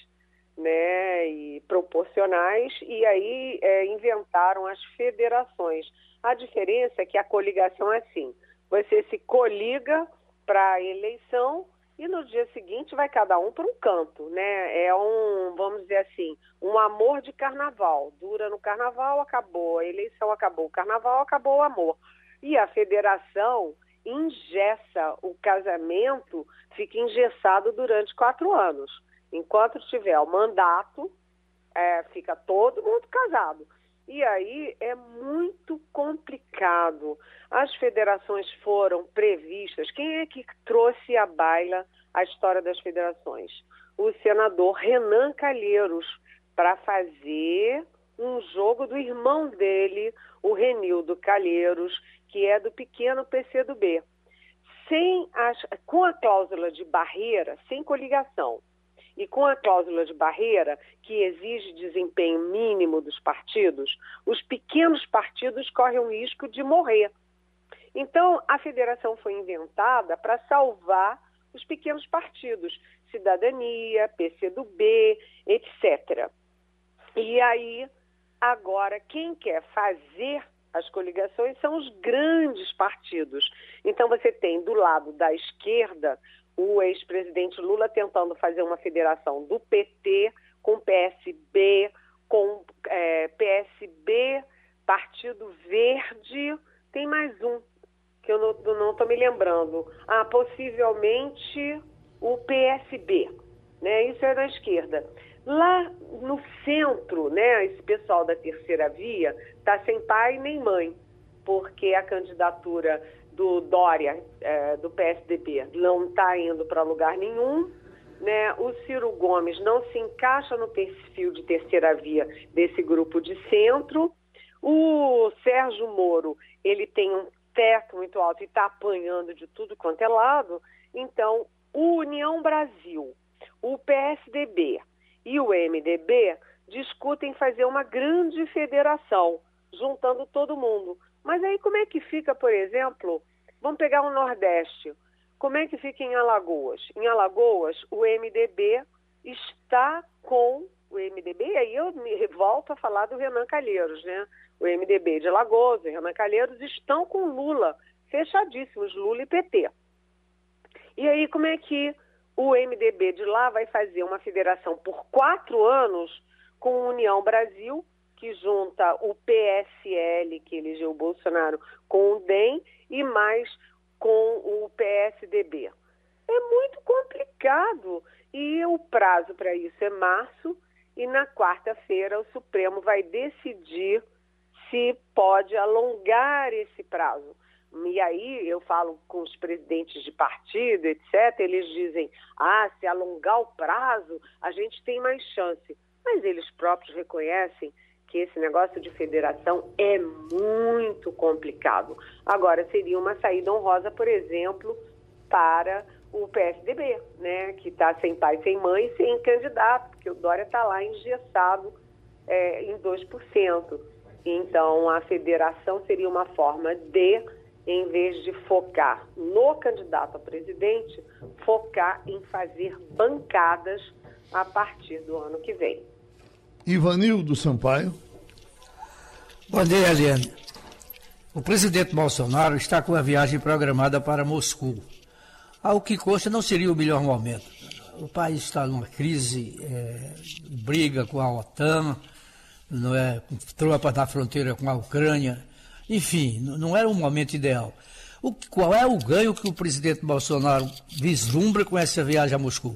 né, e proporcionais, e aí é, inventaram as federações. A diferença é que a coligação é assim, você se coliga para a eleição e no dia seguinte vai cada um para um canto, né? É um, vamos dizer assim, um amor de carnaval. Dura no carnaval, acabou a eleição, acabou o carnaval, acabou o amor. E a federação engessa o casamento, fica engessado durante quatro anos. Enquanto tiver o mandato, é, fica todo mundo casado. E aí é muito complicado. As federações foram previstas. Quem é que trouxe à baila a história das federações? O senador Renan Calheiros, para fazer um jogo do irmão dele, o Renildo Calheiros, que é do pequeno P C do B. Sem as, com a cláusula de barreira, sem coligação, e com a cláusula de barreira, que exige desempenho mínimo dos partidos, os pequenos partidos correm o risco de morrer. Então, a federação foi inventada para salvar os pequenos partidos, Cidadania, P C do B, etcétera. E aí, agora, quem quer fazer as coligações são os grandes partidos. Então, você tem do lado da esquerda o ex-presidente Lula tentando fazer uma federação do P T com P S B, com é, P S B, Partido Verde, tem mais um, que eu não estou me lembrando. Ah, possivelmente o P S B, né? Isso é da esquerda. Lá no centro, né, esse pessoal da terceira via está sem pai nem mãe, porque a candidatura do Dória, é, do P S D B, não está indo para lugar nenhum, né? O Ciro Gomes não se encaixa no perfil de terceira via desse grupo de centro. O Sérgio Moro, ele tem um teto muito alto e está apanhando de tudo quanto é lado. Então, o União Brasil, o P S D B e o M D B discutem fazer uma grande federação, juntando todo mundo. Mas aí como é que fica, por exemplo, vamos pegar o Nordeste, como é que fica em Alagoas? Em Alagoas, o M D B está com o M D B, e aí eu me volto a falar do Renan Calheiros, né? O M D B de Alagoas, o Renan Calheiros estão com Lula, fechadíssimos, Lula e P T. E aí como é que o M D B de lá vai fazer uma federação por quatro anos com a União Brasil, que junta o P S L, que elegeu o Bolsonaro, com o D E M e mais com o P S D B. É muito complicado. E o prazo para isso é março, e na quarta-feira o Supremo vai decidir se pode alongar esse prazo. E aí eu falo com os presidentes de partido, etcétera, eles dizem, ah, se alongar o prazo, a gente tem mais chance. Mas eles próprios reconhecem que esse negócio de federação é muito complicado. Agora, seria uma saída honrosa, por exemplo, para o P S D B, né, que está sem pai, sem mãe, sem candidato, porque o Dória está lá engessado é, em dois por cento. Então, a federação seria uma forma de, em vez de focar no candidato a presidente, focar em fazer bancadas a partir do ano que vem. Ivanildo Sampaio. Bom dia, Eliane. O presidente Bolsonaro está com a viagem programada para Moscou. Ao que consta, não seria o melhor momento. O país está numa crise, é, briga com a OTAN, não é, com tropas na fronteira com a Ucrânia. Enfim, não era um momento ideal. O, qual é o ganho que o presidente Bolsonaro vislumbra com essa viagem a Moscou?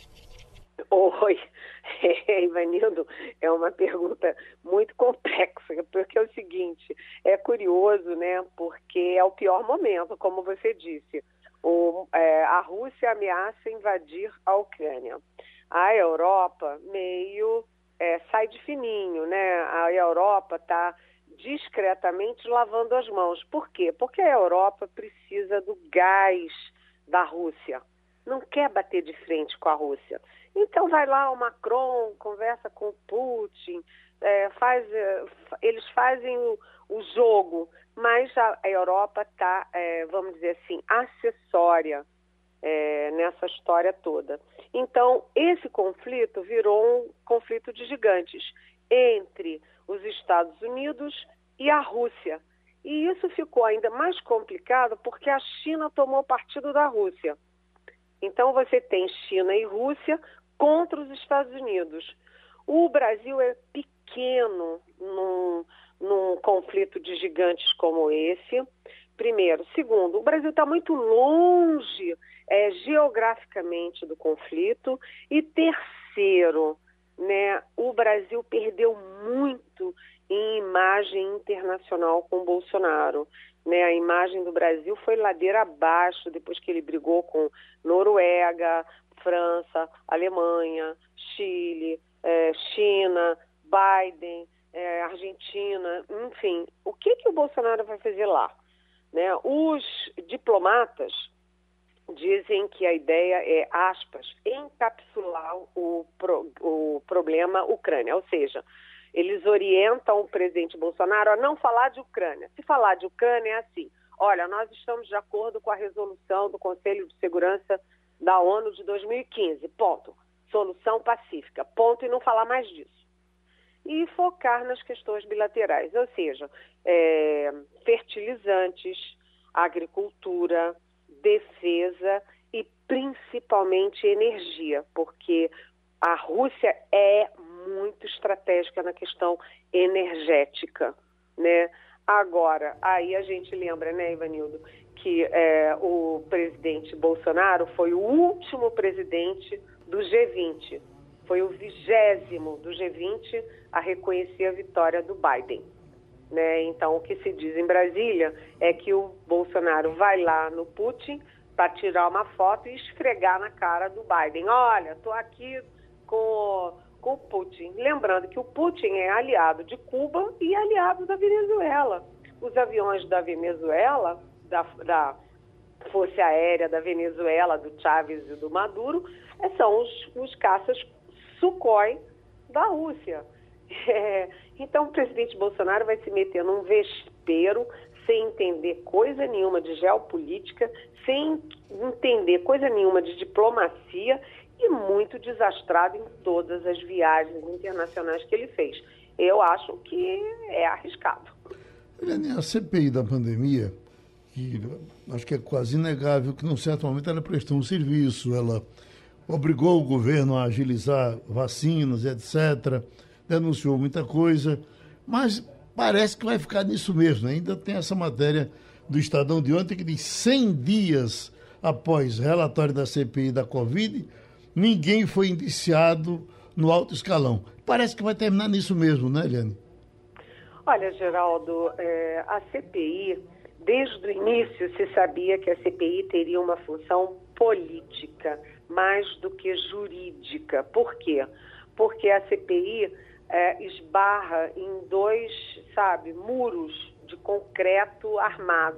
Oi, Ivanildo, é uma pergunta muito complexa, porque é o seguinte, é curioso, né, porque é o pior momento, como você disse. O, é, a Rússia ameaça invadir a Ucrânia. A Europa meio é, sai de fininho, né? A Europa está discretamente lavando as mãos. Por quê? Porque a Europa precisa do gás da Rússia. Não quer bater de frente com a Rússia. Então vai lá o Macron, conversa com o Putin, é, faz, é, eles fazem o, o jogo, mas a, a Europa está, é, vamos dizer assim, acessória é, nessa história toda. Então, esse conflito virou um conflito de gigantes entre os Estados Unidos e a Rússia. E isso ficou ainda mais complicado porque a China tomou partido da Rússia. Então, você tem China e Rússia contra os Estados Unidos. O Brasil é pequeno num, num conflito de gigantes como esse, primeiro. Segundo, o Brasil está muito longe é, geograficamente do conflito. E terceiro, né, o Brasil perdeu muito em imagem internacional com o Bolsonaro. Né, a imagem do Brasil foi ladeira abaixo depois que ele brigou com Noruega, França, Alemanha, Chile, eh, China, Biden, eh, Argentina, enfim. O que, que o Bolsonaro vai fazer lá? Né? Os diplomatas dizem que a ideia é, aspas, encapsular o, pro, o problema Ucrânia, ou seja, eles orientam o presidente Bolsonaro a não falar de Ucrânia. Se falar de Ucrânia é assim, olha, nós estamos de acordo com a resolução do Conselho de Segurança da ONU de dois mil e quinze, ponto. Solução pacífica, ponto, e não falar mais disso. E focar nas questões bilaterais, ou seja, é, fertilizantes, agricultura, defesa e principalmente energia, porque a Rússia é muito estratégica na questão energética, né? Agora, aí a gente lembra, né, Ivanildo, que é, o presidente Bolsonaro foi o último presidente do G vinte, foi o vigésimo do G vinte a reconhecer a vitória do Biden. Né? Então, o que se diz em Brasília é que o Bolsonaro vai lá no Putin para tirar uma foto e esfregar na cara do Biden. Olha, estou aqui com, com o Putin. Lembrando que o Putin é aliado de Cuba e aliado da Venezuela. Os aviões da Venezuela, da, da Força Aérea da Venezuela, do Chávez e do Maduro, são os, os caças Sukhoi da Rússia. É, então o presidente Bolsonaro vai se meter num vespeiro sem entender coisa nenhuma de geopolítica, sem entender coisa nenhuma de diplomacia e muito desastrado em todas as viagens internacionais que ele fez. Eu acho que é arriscado. Eliane, a C P I da pandemia, que acho que é quase inegável que num certo momento ela prestou um serviço, ela obrigou o governo a agilizar vacinas, etcétera, denunciou muita coisa, mas parece que vai ficar nisso mesmo. Ainda tem essa matéria do Estadão de ontem que diz cem dias após relatório da C P I da Covid, ninguém foi indiciado no alto escalão. Parece que vai terminar nisso mesmo, né, Eliane? Olha, Geraldo, é, a C P I, desde o início se sabia que a C P I teria uma função política, mais do que jurídica. Por quê? Porque a C P I é, esbarra em dois, sabe, muros de concreto armado.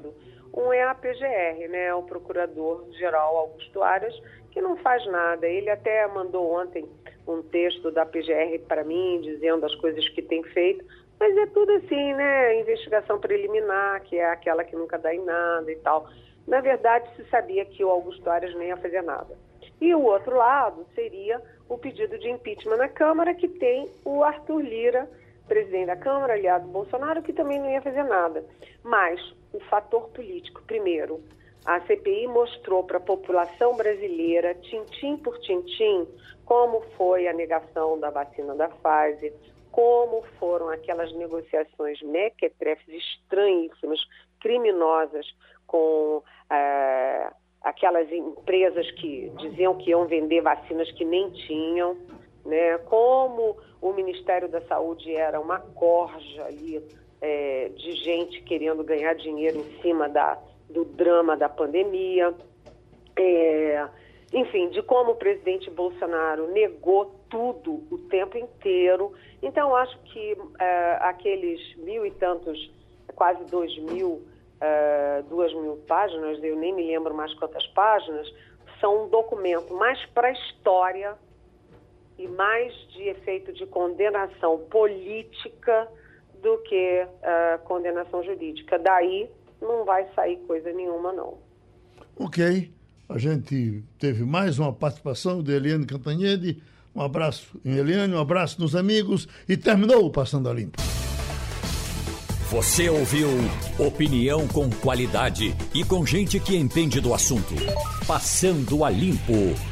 Um é a P G R, né, o Procurador-Geral Augusto Aras, que não faz nada. Ele até mandou ontem um texto da P G R para mim, dizendo as coisas que tem feito, mas é tudo assim, né, investigação preliminar, que é aquela que nunca dá em nada e tal. Na verdade, se sabia que o Augusto Aras nem ia fazer nada. E o outro lado seria o pedido de impeachment na Câmara, que tem o Arthur Lira, presidente da Câmara, aliado do Bolsonaro, que também não ia fazer nada. Mas o fator político, primeiro, a C P I mostrou para a população brasileira, tintim por tintim, como foi a negação da vacina da Pfizer, como foram aquelas negociações mequetrefes estranhíssimas, criminosas, com é, aquelas empresas que diziam que iam vender vacinas que nem tinham, né? Como o Ministério da Saúde era uma corja ali é, de gente querendo ganhar dinheiro em cima da, do drama da pandemia, é, enfim, de como o presidente Bolsonaro negou tudo o tempo inteiro. Então, acho que é, aqueles mil e tantos, quase dois mil, é, duas mil páginas, eu nem me lembro mais quantas páginas, são um documento mais para a história e mais de efeito de condenação política do que uh, condenação jurídica. Daí não vai sair coisa nenhuma, não. Ok. A gente teve mais uma participação de Eliane Cantanhede. Um abraço em Eliane, um abraço nos amigos e terminou o Passando a Limpo. Você ouviu opinião com qualidade e com gente que entende do assunto. Passando a Limpo.